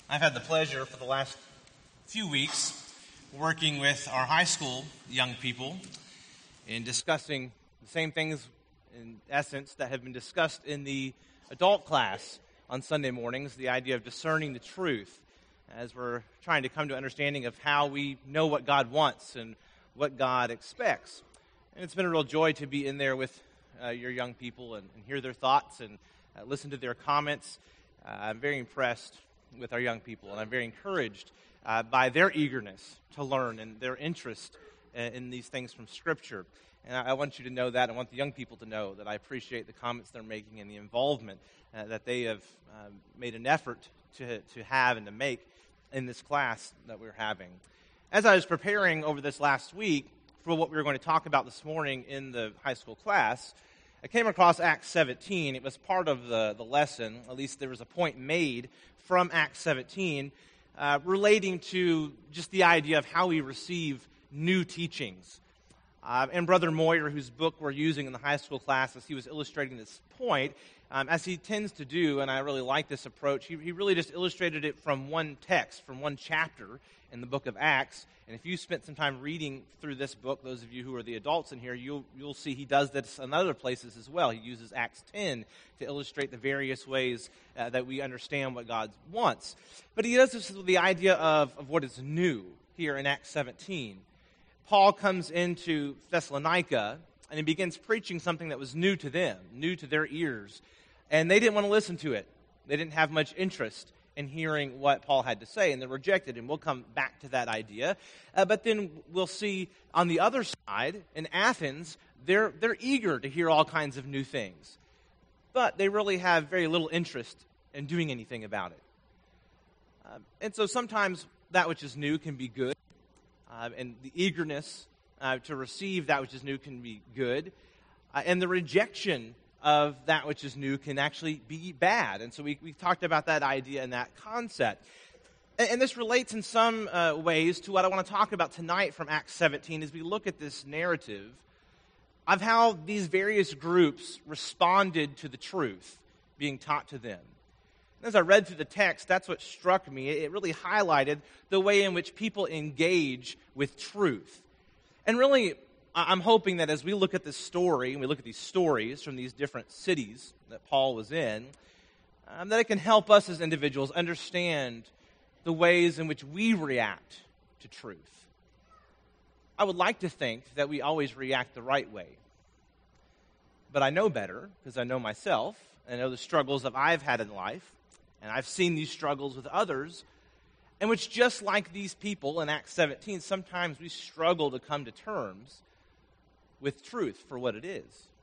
I've had the pleasure for the last few weeks working with our high school young people in discussing the same things, in essence, that have been discussed in the adult class on Sunday mornings, the idea of discerning the truth, as we're trying to come to understanding of how we know what God wants and what God expects. And it's been a real joy to be in there with your young people and hear their thoughts and listen to their comments. I'm very impressed with our young people, and I'm very encouraged by their eagerness to learn and their interest in these things from Scripture. And I want you to know that. I want the young people to know that I appreciate the comments they're making and the involvement that they have made an effort to have and to make in this class that we're having. As I was preparing over this last week for what we were going to talk about this morning in the high school class, I came across Acts 17. It was part of the lesson. At least there was a point made from Acts 17 relating to just the idea of how we receive new teachings. And Brother Moyer, whose book we're using in the high school classes, he was illustrating this point, as he tends to do, and I really like this approach. He really just illustrated it from one text, from one chapter in the book of Acts. And if you spent some time reading through this book, those of you who are the adults in here, you'll see he does this in other places as well. He uses Acts 10 to illustrate the various ways that we understand what God wants. But he does this with the idea of what is new here in Acts 17. Paul comes into Thessalonica, and he begins preaching something that was new to them, new to their ears. And they didn't want to listen to it. They didn't have much interest in hearing what Paul had to say, and they rejected him. We'll come back to that idea. But then we'll see on the other side, in Athens, they're eager to hear all kinds of new things. But they really have very little interest in doing anything about it. And so sometimes that which is new can be good, and the eagerness to receive that which is new can be good, and the rejection of that which is new can actually be bad. And so we talked about that idea and that concept. And this relates in some ways to what I want to talk about tonight from Acts 17 as we look at this narrative of how these various groups responded to the truth being taught to them. As I read through the text, that's what struck me. It really highlighted the way in which people engage with truth. And really, I'm hoping that as we look at this story, and we look at these stories from these different cities that Paul was in, that it can help us as individuals understand the ways in which we react to truth. I would like to think that we always react the right way. But I know better, because I know myself, and I know the struggles that I've had in life, and I've seen these struggles with others, in which just like these people in Acts 17, sometimes we struggle to come to terms with truth for what it is.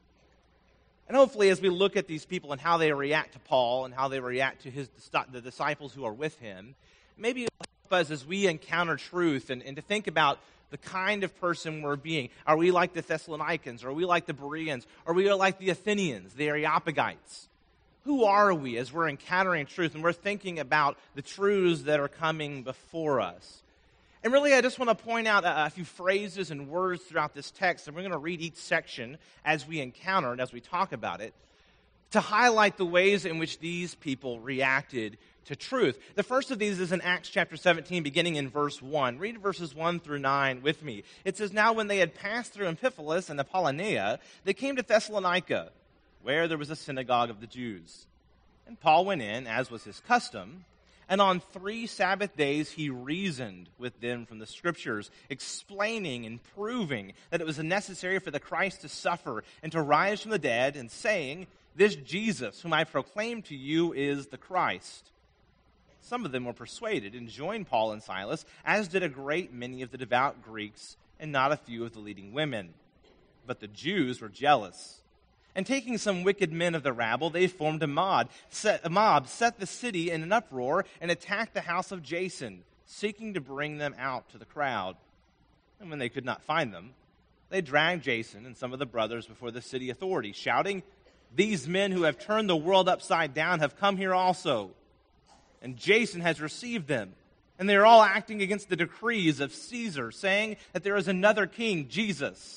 And hopefully as we look at these people and how they react to Paul and how they react to the disciples who are with him, maybe it'll help us as we encounter truth and to think about the kind of person we're being. Are we like the Thessalonians? Are we like the Bereans? Are we like the Athenians, the Areopagites? Who are we as we're encountering truth and we're thinking about the truths that are coming before us? And really, I just want to point out a few phrases and words throughout this text, and we're going to read each section as we encounter it, as we talk about it, to highlight the ways in which these people reacted to truth. The first of these is in Acts chapter 17, beginning in verse 1. Read verses 1 through 9 with me. It says, "Now when they had passed through Amphipolis and Apollonia, they came to Thessalonica, where there was a synagogue of the Jews. And Paul went in, as was his custom, and on 3 Sabbath days he reasoned with them from the Scriptures, explaining and proving that it was necessary for the Christ to suffer and to rise from the dead, and saying, 'This Jesus, whom I proclaim to you, is the Christ.' Some of them were persuaded and joined Paul and Silas, as did a great many of the devout Greeks and not a few of the leading women. But the Jews were jealous. And taking some wicked men of the rabble, they formed a mob, set the city in an uproar, and attacked the house of Jason, seeking to bring them out to the crowd. And when they could not find them, they dragged Jason and some of the brothers before the city authorities, shouting, 'These men who have turned the world upside down have come here also. And Jason has received them. And they are all acting against the decrees of Caesar, saying that there is another king, Jesus.'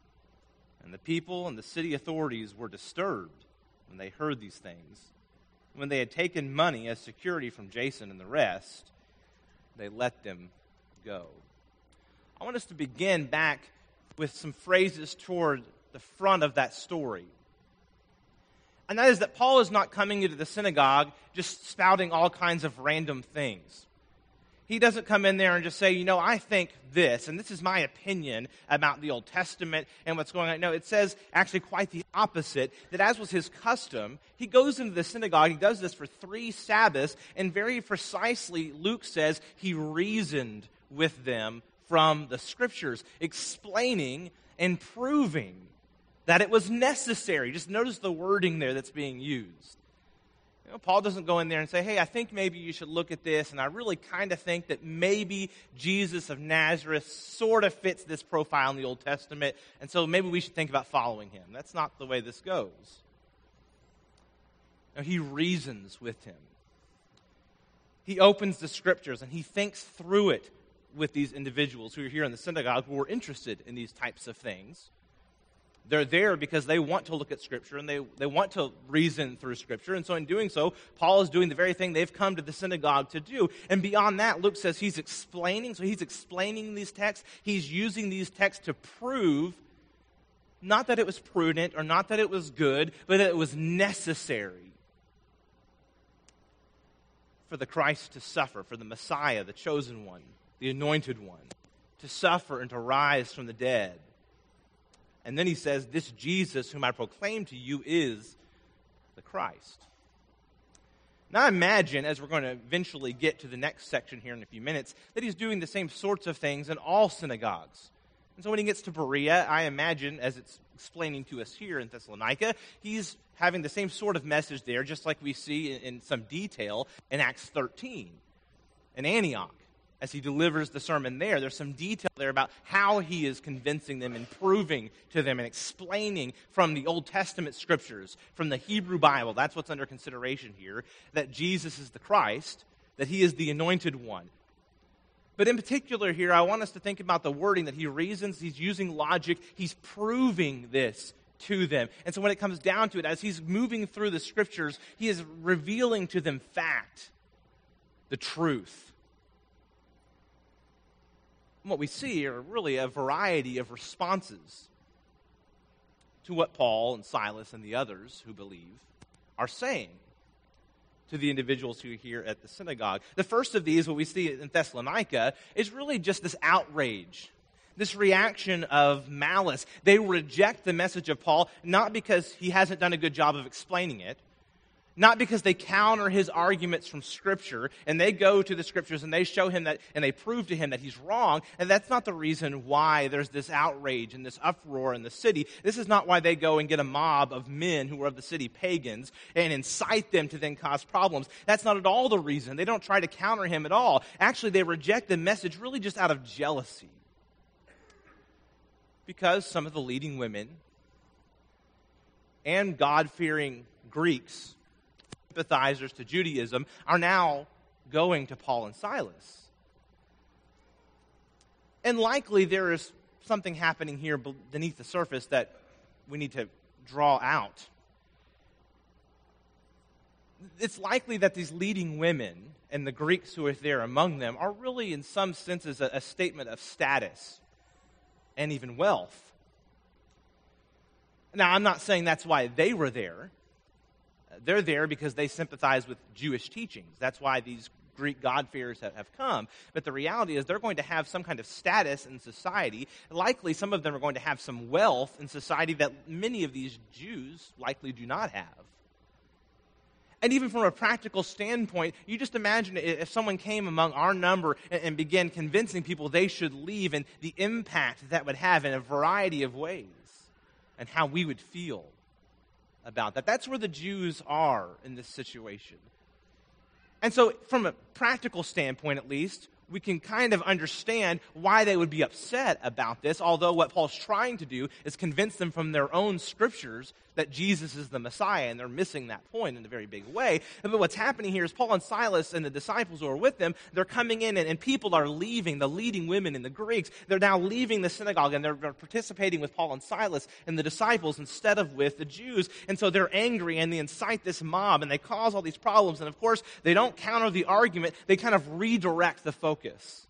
And the people and the city authorities were disturbed when they heard these things. When they had taken money as security from Jason and the rest, they let them go. I want us to begin back with some phrases toward the front of that story. And that is that Paul is not coming into the synagogue just spouting all kinds of random things. He doesn't come in there and just say, I think this, and this is my opinion about the Old Testament and what's going on. No, it says actually quite the opposite, that as was his custom, he goes into the synagogue, he does this for 3 Sabbaths, and very precisely, Luke says, he reasoned with them from the Scriptures, explaining and proving that it was necessary. Just notice the wording there that's being used. Paul doesn't go in there and say, hey, I think maybe you should look at this, and I really kind of think that maybe Jesus of Nazareth sort of fits this profile in the Old Testament, and so maybe we should think about following him. That's not the way this goes. No, he reasons with him. He opens the Scriptures, and he thinks through it with these individuals who are here in the synagogue who are interested in these types of things. They're there because they want to look at Scripture and they want to reason through Scripture. And so in doing so, Paul is doing the very thing they've come to the synagogue to do. And beyond that, Luke says he's explaining. So he's explaining these texts. He's using these texts to prove not that it was prudent or not that it was good, but that it was necessary for the Christ to suffer, for the Messiah, the chosen one, the anointed one, to suffer and to rise from the dead. And then he says, this Jesus whom I proclaim to you is the Christ. Now I imagine, as we're going to eventually get to the next section here in a few minutes, that he's doing the same sorts of things in all synagogues. And so when he gets to Berea, I imagine, as it's explaining to us here in Thessalonica, he's having the same sort of message there, just like we see in some detail in Acts 13, in Antioch. As he delivers the sermon there, there's some detail there about how he is convincing them and proving to them and explaining from the Old Testament Scriptures, from the Hebrew Bible, that's what's under consideration here, that Jesus is the Christ, that he is the anointed one. But in particular here, I want us to think about the wording that he reasons, he's using logic, he's proving this to them. And so when it comes down to it, as he's moving through the Scriptures, he is revealing to them fact, the truth. What we see are really a variety of responses to what Paul and Silas and the others who believe are saying to the individuals who are here at the synagogue. The first of these, what we see in Thessalonica, is really just this outrage, this reaction of malice. They reject the message of Paul, not because he hasn't done a good job of explaining it, not because they counter his arguments from Scripture, and they go to the Scriptures and they show him that, and they prove to him that he's wrong, and that's not the reason why there's this outrage and this uproar in the city. This is not why they go and get a mob of men who are of the city pagans and incite them to then cause problems. That's not at all the reason. They don't try to counter him at all. Actually, they reject the message really just out of jealousy. Because some of the leading women and God-fearing Greeks, sympathizers to Judaism, are now going to Paul and Silas. And likely there is something happening here beneath the surface that we need to draw out. It's likely that these leading women and the Greeks who are there among them are really in some senses a statement of status and even wealth. Now, I'm not saying that's why they were there. They're there because they sympathize with Jewish teachings. That's why these Greek God-fearers have come. But the reality is they're going to have some kind of status in society. Likely some of them are going to have some wealth in society that many of these Jews likely do not have. And even from a practical standpoint, you just imagine if someone came among our number and began convincing people they should leave, and the impact that would have in a variety of ways and how we would feel about that. That's where the Jews are in this situation. And so from a practical standpoint, at least, we can kind of understand why they would be upset about this, although what Paul's trying to do is convince them from their own scriptures that Jesus is the Messiah, and they're missing that point in a very big way. But what's happening here is Paul and Silas and the disciples who are with them, they're coming in and people are leaving, the leading women and the Greeks, they're now leaving the synagogue and they're participating with Paul and Silas and the disciples instead of with the Jews. And so they're angry and they incite this mob and they cause all these problems. And of course, they don't counter the argument, they kind of redirect the focus.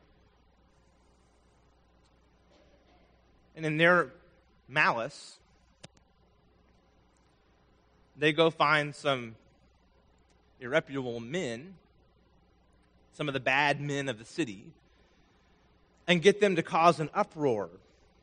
And in their malice, they go find some irreputable men, some of the bad men of the city, and get them to cause an uproar.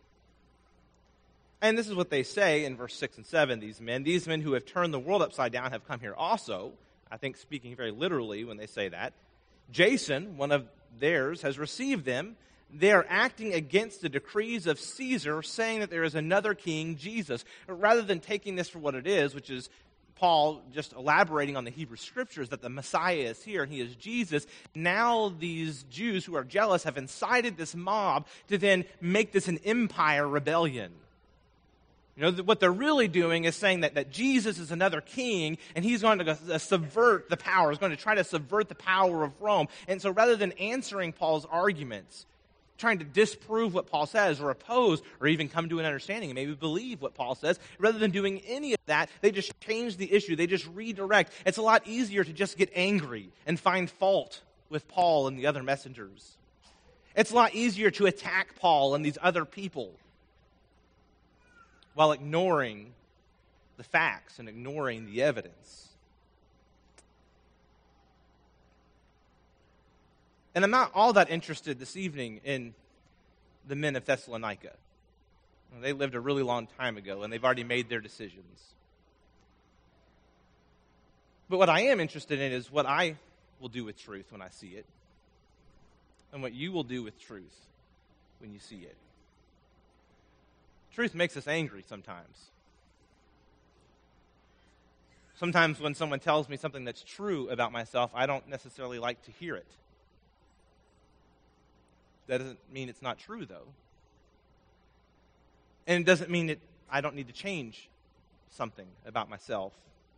And this is what they say in verse 6 and 7, these men who have turned the world upside down have come here also. I think speaking very literally when they say that. Jason, one of theirs, has received them. They are acting against the decrees of Caesar, saying that there is another king, Jesus. Rather than taking this for what it is, which is Paul just elaborating on the Hebrew Scriptures that the Messiah is here and he is Jesus, now these Jews who are jealous have incited this mob to then make this an empire rebellion. You know, what they're really doing is saying that Jesus is another king and he's going to subvert the power, he's going to try to subvert the power of Rome. And so rather than answering Paul's arguments, trying to disprove what Paul says or oppose or even come to an understanding and maybe believe what Paul says, rather than doing any of that, they just change the issue. They just redirect. It's a lot easier to just get angry and find fault with Paul and the other messengers. It's a lot easier to attack Paul and these other people while ignoring the facts and ignoring the evidence. And I'm not all that interested this evening in the men of Thessalonica. They lived a really long time ago, and they've already made their decisions. But what I am interested in is what I will do with truth when I see it, and what you will do with truth when you see it. Truth makes us angry sometimes. Sometimes when someone tells me something that's true about myself, I don't necessarily like to hear it. That doesn't mean it's not true, though. And it doesn't mean I don't need to change something about myself.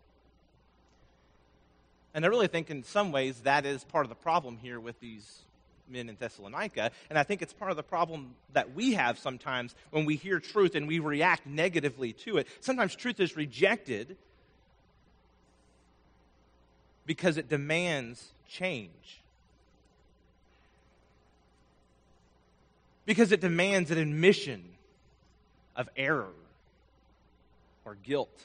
And I really think in some ways that is part of the problem here with these men in Thessalonica. And I think it's part of the problem that we have sometimes when we hear truth and we react negatively to it. Sometimes truth is rejected because it demands change. Because it demands an admission of error or guilt.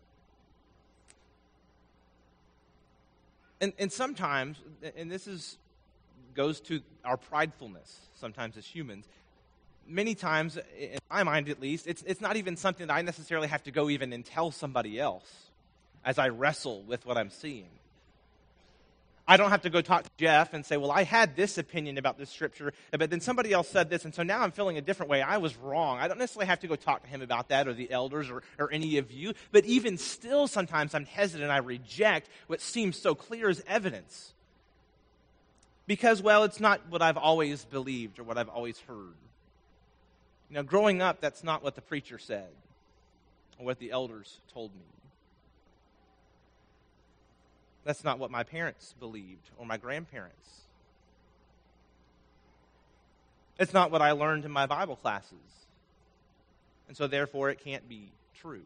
And sometimes, and this goes to our pridefulness sometimes as humans, many times, in my mind at least, it's not even something that I necessarily have to go even and tell somebody else as I wrestle with what I'm seeing. I don't have to go talk to Jeff and say, well, I had this opinion about this scripture, but then somebody else said this, and so now I'm feeling a different way. I was wrong. I don't necessarily have to go talk to him about that or the elders or any of you, but even still sometimes I'm hesitant. I reject what seems so clear as evidence because, well, it's not what I've always believed or what I've always heard. You know, growing up, that's not what the preacher said or what the elders told me. That's not what my parents believed or my grandparents. It's not what I learned in my Bible classes. And so therefore it can't be true.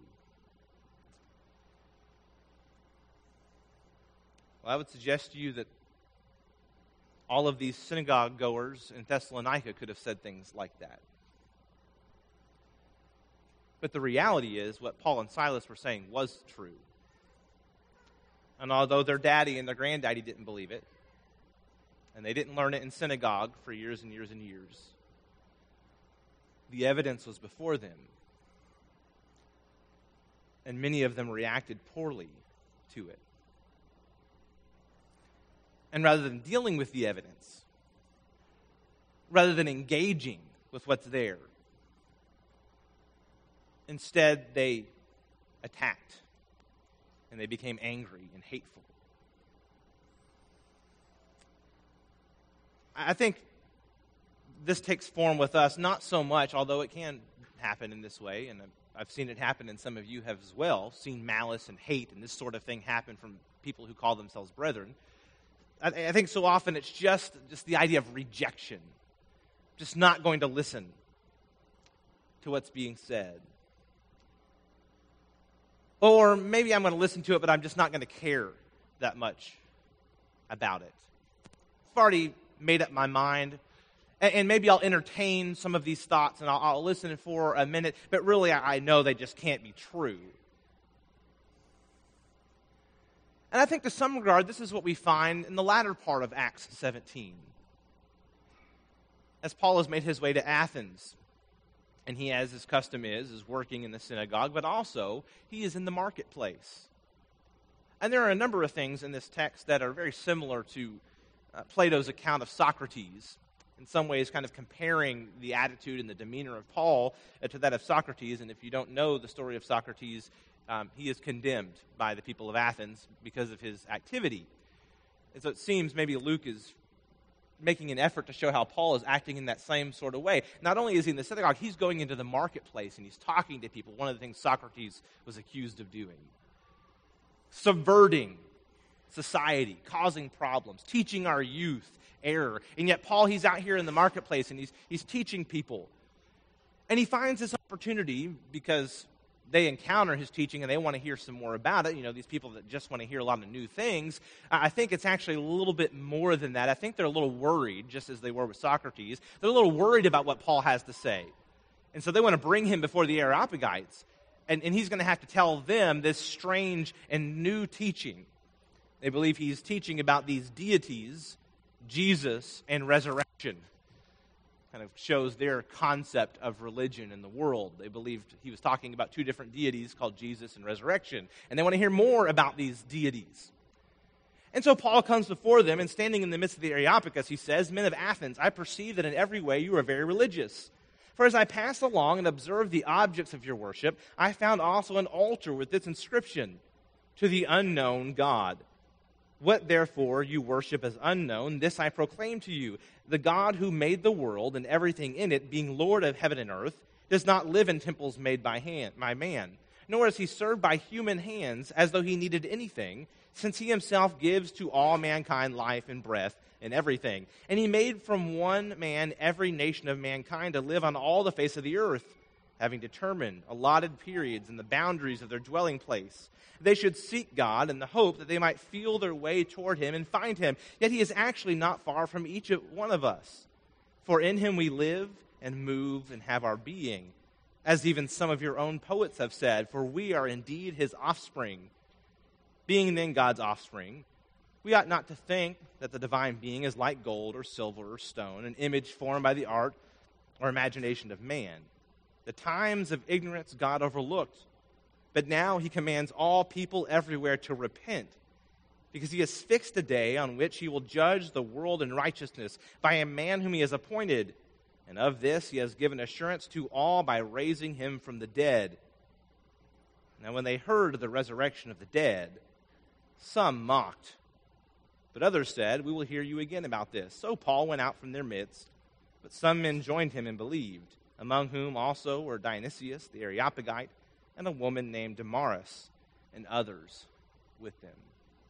Well, I would suggest to you that all of these synagogue goers in Thessalonica could have said things like that. But the reality is what Paul and Silas were saying was true. And although their daddy and their granddaddy didn't believe it, and they didn't learn it in synagogue for years and years and years, the evidence was before them. And many of them reacted poorly to it. And rather than dealing with the evidence, rather than engaging with what's there, instead they attacked. And they became angry and hateful. I think this takes form with us, not so much, although it can happen in this way, and I've seen it happen, and some of you have as well, seen malice and hate and this sort of thing happen from people who call themselves brethren. I think so often it's just the idea of rejection, just not going to listen to what's being said. Or maybe I'm going to listen to it, but I'm just not going to care that much about it. I've already made up my mind, and maybe I'll entertain some of these thoughts, and I'll listen for a minute, but really I know they just can't be true. And I think to some regard, this is what we find in the latter part of Acts 17. As Paul has made his way to Athens, and he, as his custom is working in the synagogue, but also he is in the marketplace. And there are a number of things in this text that are very similar to Plato's account of Socrates, in some ways kind of comparing the attitude and the demeanor of Paul to that of Socrates. And if you don't know the story of Socrates, he is condemned by the people of Athens because of his activity. And so it seems maybe Luke is making an effort to show how Paul is acting in that same sort of way. Not only is he in the synagogue, he's going into the marketplace and he's talking to people. One of the things Socrates was accused of doing. Subverting society, causing problems, teaching our youth error. And yet Paul, he's out here in the marketplace and he's teaching people. And he finds this opportunity because they encounter his teaching and they want to hear some more about it. You know, these people that just want to hear a lot of new things. I think it's actually a little bit more than that. I think they're a little worried, just as they were with Socrates. They're a little worried about what Paul has to say. And so they want to bring him before the Areopagites. And he's going to have to tell them this strange and new teaching. They believe he's teaching about these deities, Jesus and resurrection. Kind of shows their concept of religion in the world. They believed he was talking about two different deities called Jesus and resurrection. And they want to hear more about these deities. And so Paul comes before them, and standing in the midst of the Areopagus, he says, "Men of Athens, I perceive that in every way you are very religious. For as I passed along and observed the objects of your worship, I found also an altar with this inscription, 'To the unknown God.' What therefore you worship as unknown, this I proclaim to you. The God who made the world and everything in it, being Lord of heaven and earth, does not live in temples made by man, nor is he served by human hands as though he needed anything, since he himself gives to all mankind life and breath and everything. And he made from one man every nation of mankind to live on all the face of the earth, having determined allotted periods and the boundaries of their dwelling place. They should seek God in the hope that they might feel their way toward him and find him. Yet he is actually not far from each one of us. For in him we live and move and have our being, as even some of your own poets have said, for we are indeed his offspring. Being then God's offspring, we ought not to think that the divine being is like gold or silver or stone, an image formed by the art or imagination of man. The times of ignorance God overlooked, but now he commands all people everywhere to repent, because he has fixed a day on which he will judge the world in righteousness by a man whom he has appointed. And of this he has given assurance to all by raising him from the dead." Now when they heard of the resurrection of the dead, some mocked. But others said, "We will hear you again about this." So Paul went out from their midst, but some men joined him and believed, among whom also were Dionysius the Areopagite, and a woman named Damaris, and others with them.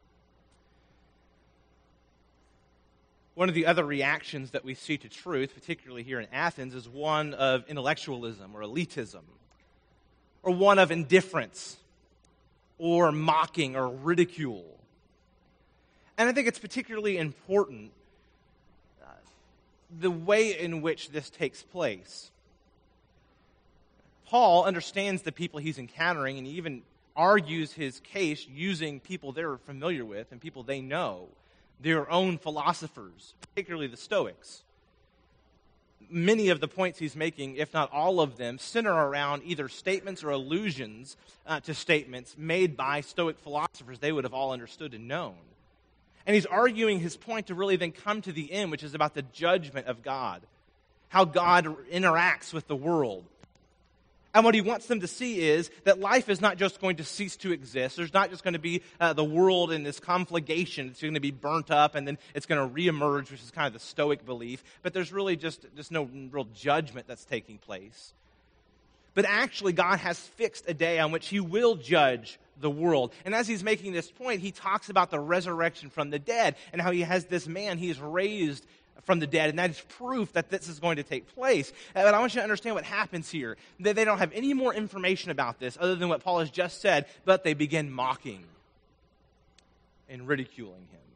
One of the other reactions that we see to truth, particularly here in Athens, is one of intellectualism or elitism, or one of indifference, or mocking or ridicule. And I think it's particularly important the way in which this takes place. Paul understands the people he's encountering, and he even argues his case using people they're familiar with and people they know, their own philosophers, particularly the Stoics. Many of the points he's making, if not all of them, center around either statements or allusions to statements made by Stoic philosophers they would have all understood and known. And he's arguing his point to really then come to the end, which is about the judgment of God, how God interacts with the world, And what he wants them to see is that life is not just going to cease to exist. There's not just going to be the world in this conflagration. It's going to be burnt up and then it's going to reemerge, which is kind of the Stoic belief. But there's really just no real judgment that's taking place. But actually, God has fixed a day on which he will judge the world. And as he's making this point, he talks about the resurrection from the dead and how he has this man he's raised from the dead, and that is proof that this is going to take place. But I want you to understand what happens here. They don't have any more information about this other than what Paul has just said, but they begin mocking and ridiculing him.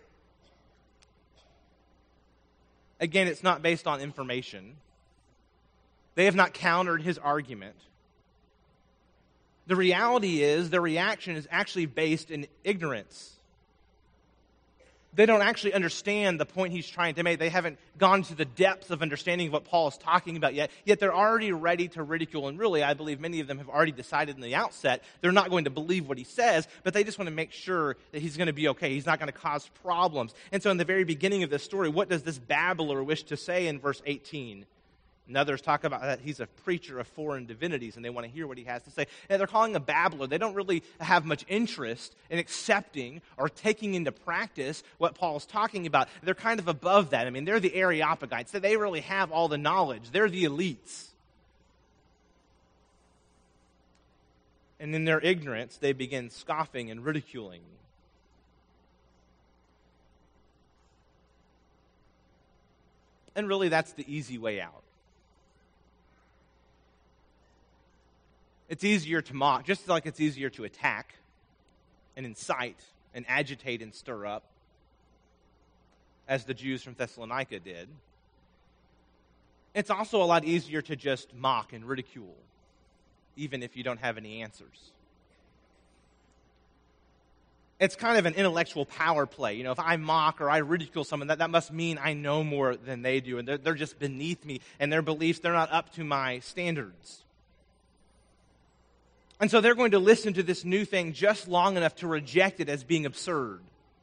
Again, it's not based on information. They have not countered his argument. The reality is their reaction is actually based in ignorance. They don't actually understand the point he's trying to make. They haven't gone to the depths of understanding what Paul is talking about yet they're already ready to ridicule. And really, I believe many of them have already decided in the outset they're not going to believe what he says, but they just want to make sure that he's going to be okay. He's not going to cause problems. And so in the very beginning of this story, what does this babbler wish to say in verse 18? And others talk about that he's a preacher of foreign divinities, and they want to hear what he has to say. And they're calling him a babbler. They don't really have much interest in accepting or taking into practice what Paul's talking about. They're kind of above that. I mean, they're the Areopagites. So they really have all the knowledge. They're the elites. And in their ignorance, they begin scoffing and ridiculing. And really, that's the easy way out. It's easier to mock, just like it's easier to attack and incite and agitate and stir up, as the Jews from Thessalonica did. It's also a lot easier to just mock and ridicule, even if you don't have any answers. It's kind of an intellectual power play. You know, if I mock or I ridicule someone, that must mean I know more than they do, and they're just beneath me, and their beliefs, they're not up to my standards. And so they're going to listen to this new thing just long enough to reject it as being absurd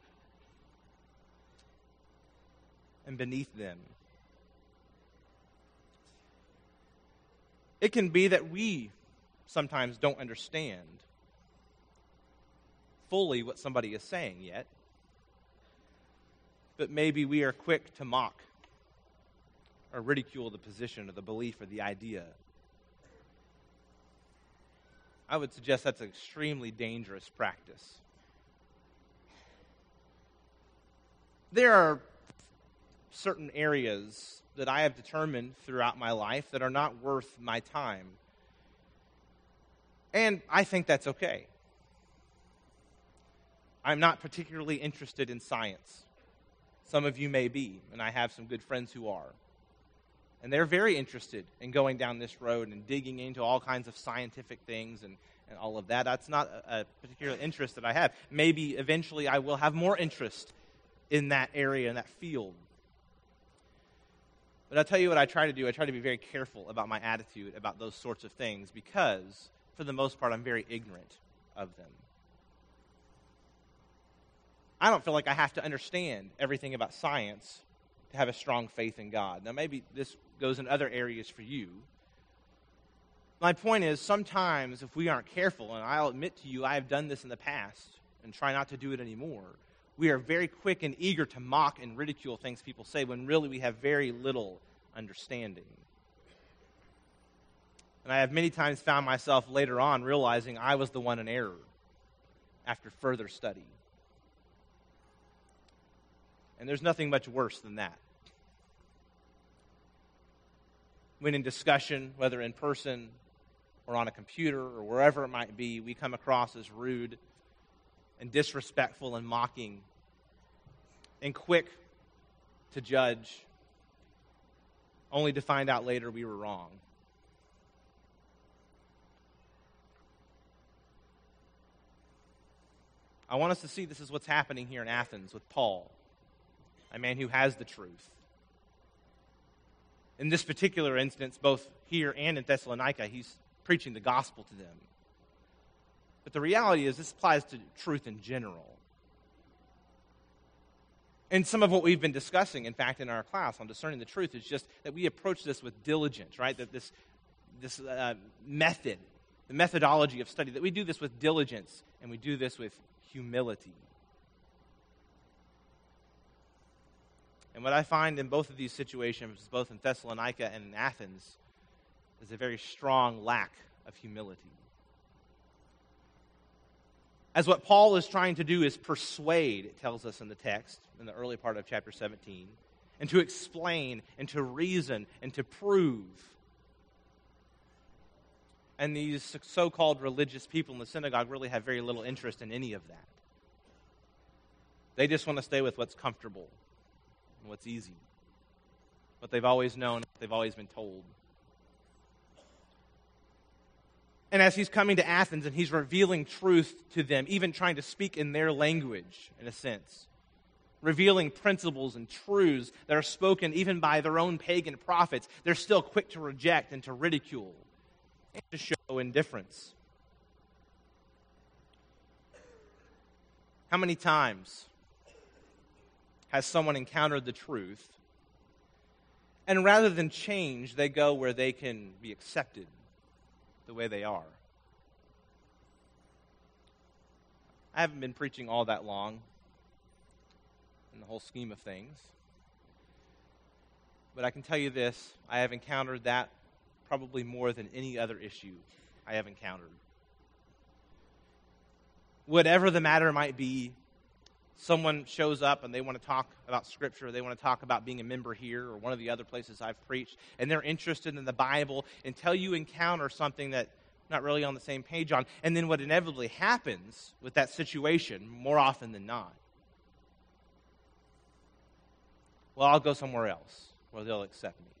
and beneath them. It can be that we sometimes don't understand fully what somebody is saying yet, but maybe we are quick to mock or ridicule the position or the belief or the idea. I would suggest that's an extremely dangerous practice. There are certain areas that I have determined throughout my life that are not worth my time. And I think that's okay. I'm not particularly interested in science. Some of you may be, and I have some good friends who are. And they're very interested in going down this road and digging into all kinds of scientific things and all of that. That's not a particular interest that I have. Maybe eventually I will have more interest in that area, in that field. But I'll tell you what I try to do. I try to be very careful about my attitude about those sorts of things because, for the most part, I'm very ignorant of them. I don't feel like I have to understand everything about science to have a strong faith in God. Now, maybe this goes in other areas for you. My point is, sometimes if we aren't careful, and I'll admit to you, I have done this in the past and try not to do it anymore, we are very quick and eager to mock and ridicule things people say when really we have very little understanding. And I have many times found myself later on realizing I was the one in error after further study. And there's nothing much worse than that. When in discussion, whether in person or on a computer or wherever it might be, we come across as rude and disrespectful and mocking and quick to judge, only to find out later we were wrong. I want us to see this is what's happening here in Athens with Paul, a man who has the truth. In this particular instance, both here and in Thessalonica, he's preaching the gospel to them. But the reality is this applies to truth in general. And some of what we've been discussing, in fact, in our class on discerning the truth is just that we approach this with diligence, right? That this this method, the methodology of study, that we do this with diligence and we do this with humility. And what I find in both of these situations, both in Thessalonica and in Athens, is a very strong lack of humility. As what Paul is trying to do is persuade, it tells us in the text, in the early part of chapter 17, and to explain, and to reason, and to prove. And these so-called religious people in the synagogue really have very little interest in any of that. They just want to stay with what's comfortable and what's easy, what they've always known, what they've always been told. And as he's coming to Athens and he's revealing truth to them, even trying to speak in their language, in a sense, revealing principles and truths that are spoken even by their own pagan prophets, they're still quick to reject and to ridicule and to show indifference. How many times has someone encountered the truth, and rather than change, they go where they can be accepted the way they are? I haven't been preaching all that long in the whole scheme of things, but I can tell you this, I have encountered that probably more than any other issue I have encountered. Whatever the matter might be, someone shows up and they want to talk about Scripture, they want to talk about being a member here or one of the other places I've preached, and they're interested in the Bible until you encounter something that not really on the same page on. And then what inevitably happens with that situation, more often than not, well, I'll go somewhere else where they'll accept me.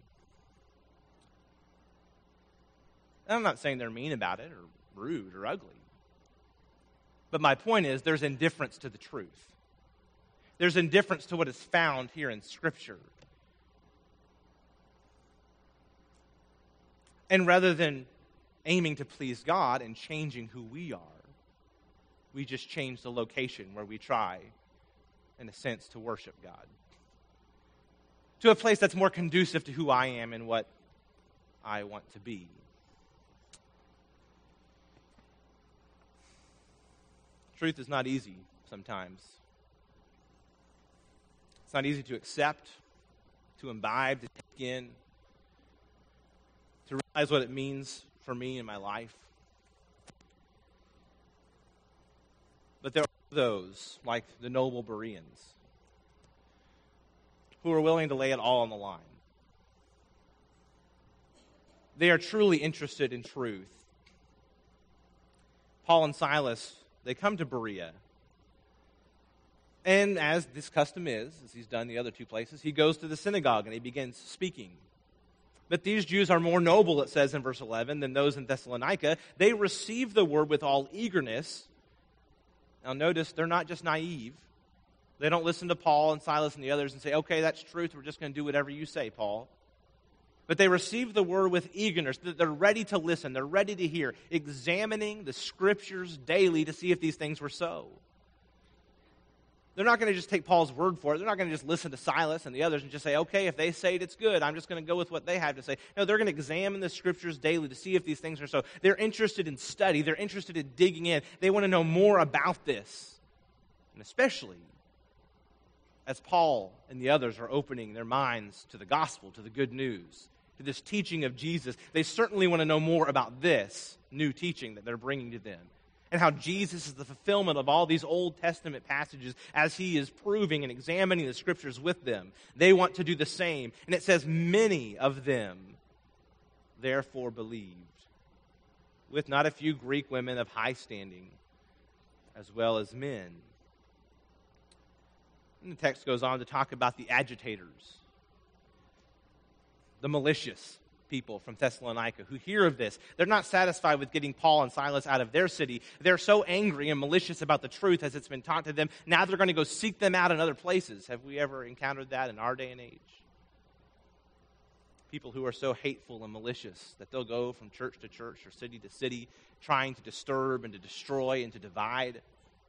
And I'm not saying they're mean about it or rude or ugly. But my point is there's indifference to the truth. There's indifference to what is found here in Scripture. And rather than aiming to please God and changing who we are, we just change the location where we try, in a sense, to worship God. To a place that's more conducive to who I am and what I want to be. Truth is not easy sometimes. It's not easy to accept, to imbibe, to take in, to realize what it means for me in my life. But there are those, like the noble Bereans, who are willing to lay it all on the line. They are truly interested in truth. Paul and Silas, they come to Berea. And as this custom is, as he's done the other two places, he goes to the synagogue and he begins speaking. But these Jews are more noble, it says in verse 11, than those in Thessalonica. They receive the word with all eagerness. Now notice, they're not just naive. They don't listen to Paul and Silas and the others and say, okay, that's truth, we're just going to do whatever you say, Paul. But they receive the word with eagerness. They're ready to listen. They're ready to hear, examining the Scriptures daily to see if these things were so. They're not going to just take Paul's word for it. They're not going to just listen to Silas and the others and just say, okay, if they say it's good, I'm just going to go with what they have to say. No, they're going to examine the Scriptures daily to see if these things are so. They're interested in study. They're interested in digging in. They want to know more about this. And especially as Paul and the others are opening their minds to the gospel, to the good news, to this teaching of Jesus, they certainly want to know more about this new teaching that they're bringing to them. And how Jesus is the fulfillment of all these Old Testament passages as he is proving and examining the Scriptures with them. They want to do the same. And it says, many of them therefore believed, with not a few Greek women of high standing, as well as men. And the text goes on to talk about the agitators, the malicious people from Thessalonica who hear of this. They're not satisfied with getting Paul and Silas out of their city. They're so angry and malicious about the truth as it's been taught to them. Now they're going to go seek them out in other places. Have we ever encountered that in our day and age? People who are so hateful and malicious that they'll go from church to church or city to city trying to disturb and to destroy and to divide.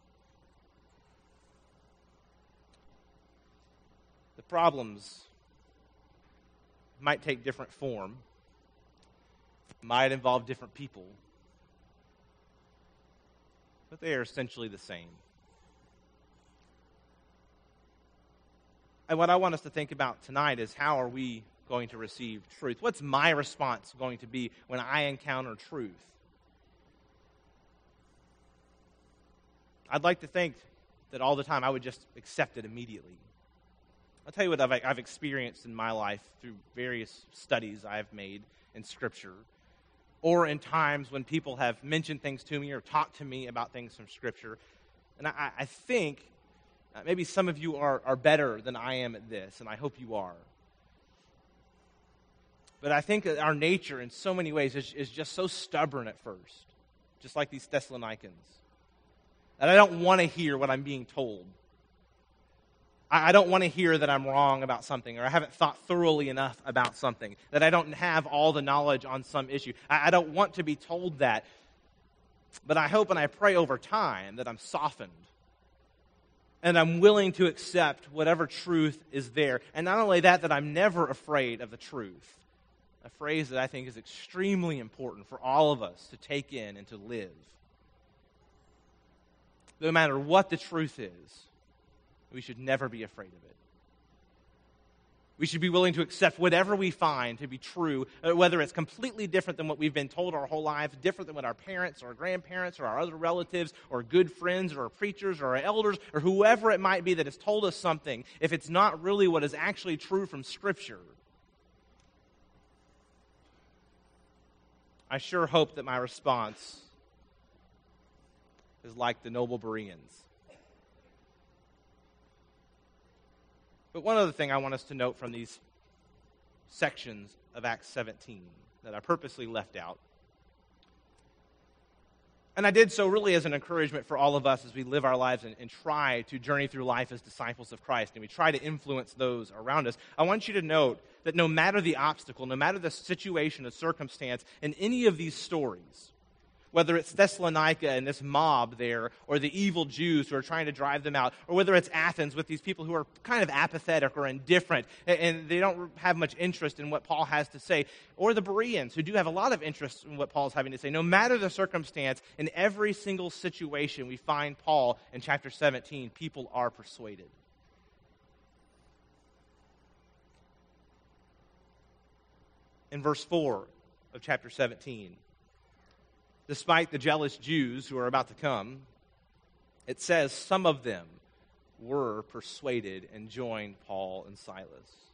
The problems might take different form might involve different people, but they are essentially the same. And what I want us to think about tonight is, how are we going to receive truth? What's my response going to be when I encounter truth? I'd like to think that all the time I would just accept it immediately. I'll tell you what I've experienced in my life through various studies I've made in Scripture, or in times when people have mentioned things to me or talked to me about things from Scripture. And I think maybe some of you are better than I am at this, and I hope you are. But I think that our nature in so many ways is just so stubborn at first, just like these Thessalonians, that I don't want to hear what I'm being told. I don't want to hear that I'm wrong about something, or I haven't thought thoroughly enough about something, that I don't have all the knowledge on some issue. I don't want to be told that. But I hope and I pray over time that I'm softened, and I'm willing to accept whatever truth is there. And not only that, that I'm never afraid of the truth. A phrase that I think is extremely important for all of us to take in and to live. No matter what the truth is, we should never be afraid of it. We should be willing to accept whatever we find to be true, whether it's completely different than what we've been told our whole lives, different than what our parents or our grandparents or our other relatives or good friends or our preachers or our elders or whoever it might be that has told us something, if it's not really what is actually true from Scripture. I sure hope that my response is like the noble Bereans. But one other thing I want us to note from these sections of Acts 17 that I purposely left out, and I did so really as an encouragement for all of us as we live our lives and try to journey through life as disciples of Christ, and we try to influence those around us. I want you to note that no matter the obstacle, no matter the situation or circumstance in any of these stories, whether it's Thessalonica and this mob there, or the evil Jews who are trying to drive them out, or whether it's Athens with these people who are kind of apathetic or indifferent, and they don't have much interest in what Paul has to say, or the Bereans who do have a lot of interest in what Paul's having to say. No matter the circumstance, in every single situation we find Paul in chapter 17, people are persuaded. In verse 4 of chapter 17, despite the jealous Jews who are about to come, it says some of them were persuaded and joined Paul and Silas.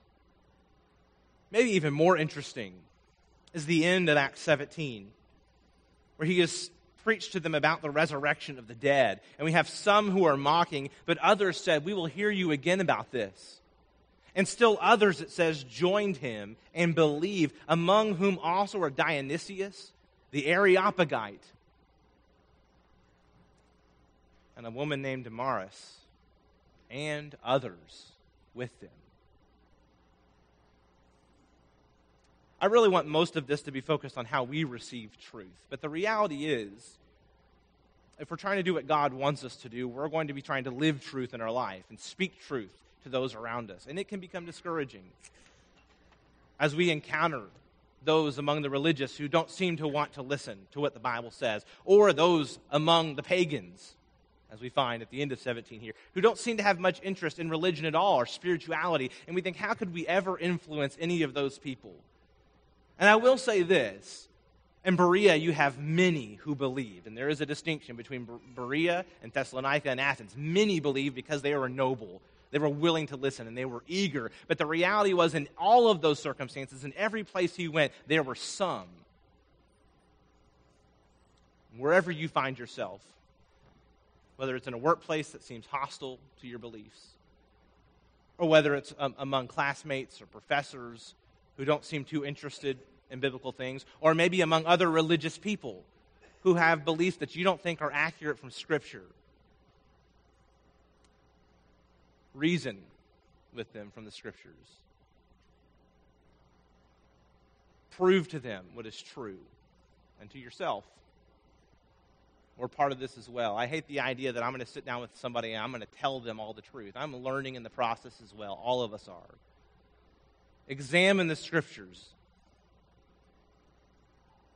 Maybe even more interesting is the end of Acts 17, where he has preached to them about the resurrection of the dead. And we have some who are mocking, but others said, "We will hear you again about this." And still others, it says, joined him and believed, among whom also are Dionysius, the Areopagite, and a woman named Damaris, and others with them. I really want most of this to be focused on how we receive truth. But the reality is, if we're trying to do what God wants us to do, we're going to be trying to live truth in our life and speak truth to those around us. And it can become discouraging as we encounter those among the religious who don't seem to want to listen to what the Bible says, or those among the pagans, as we find at the end of 17 here, who don't seem to have much interest in religion at all or spirituality. And we think, how could we ever influence any of those people? And I will say this, in Berea you have many who believed, and there is a distinction between Berea and Thessalonica and Athens. Many believed because they were noble. They were willing to listen, and they were eager. But the reality was, in all of those circumstances, in every place he went, there were some. Wherever you find yourself, whether it's in a workplace that seems hostile to your beliefs, or whether it's among classmates or professors who don't seem too interested in biblical things, or maybe among other religious people who have beliefs that you don't think are accurate from Scripture, reason with them from the Scriptures. Prove to them what is true, and to yourself. We're part of this as well. I hate the idea that I'm going to sit down with somebody and I'm going to tell them all the truth. I'm learning in the process as well. All of us are. Examine the Scriptures.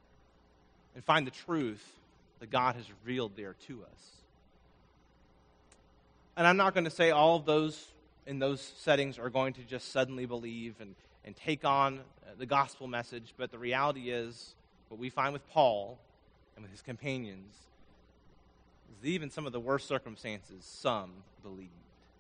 and find the truth that God has revealed there to us. And I'm not going to say all of those in those settings are going to just suddenly believe and take on the gospel message, but the reality is, what we find with Paul and with his companions is that even some of the worst circumstances, some believed.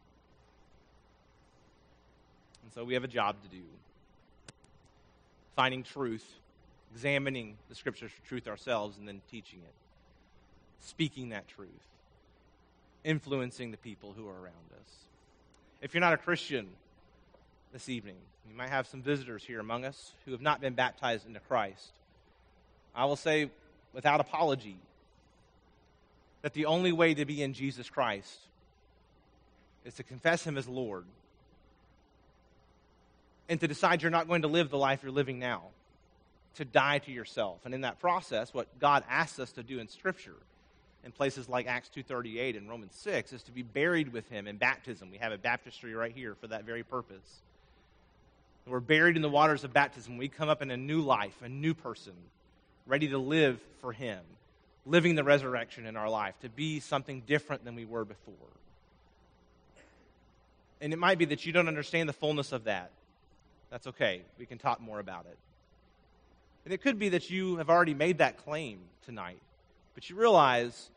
And so we have a job to do. Finding truth, examining the scriptures for truth ourselves, and then teaching it. Speaking that truth. Influencing the people who are around us. If you're not a Christian this evening, you might have some visitors here among us who have not been baptized into Christ. I will say without apology that the only way to be in Jesus Christ is to confess him as Lord and to decide you're not going to live the life you're living now, to die to yourself. And in that process, what God asks us to do in Scripture, in places like Acts 2:38 and Romans 6, is to be buried with him in baptism. We have a baptistry right here for that very purpose. And we're buried in the waters of baptism. We come up in a new life, a new person, ready to live for him, living the resurrection in our life, to be something different than we were before. And it might be that you don't understand the fullness of that. That's okay. We can talk more about it. And it could be that you have already made that claim tonight, but you realize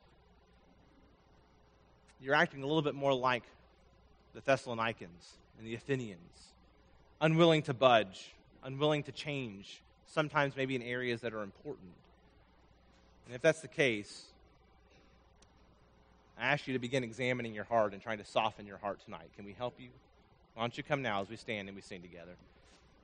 you're acting a little bit more like the Thessalonians and the Athenians, unwilling to budge, unwilling to change, sometimes maybe in areas that are important. And if that's the case, I ask you to begin examining your heart and trying to soften your heart tonight. Can we help you? Why don't you come now as we stand and we sing together?